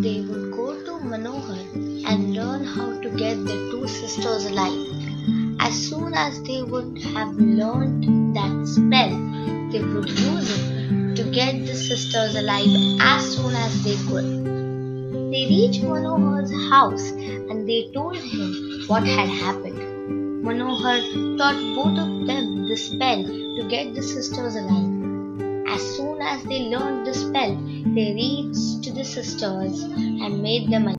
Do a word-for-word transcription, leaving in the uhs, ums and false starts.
they would go to Manohar and learn how to get the two sisters alive. As soon as they would have learned that spell, they would use it to get the sisters alive as soon as they could. They reached Manohar's house and they told him what had happened. Manohar taught both of them the spell to get the sisters alive. As soon as they learned the spell, they reached to the sisters and made them alive.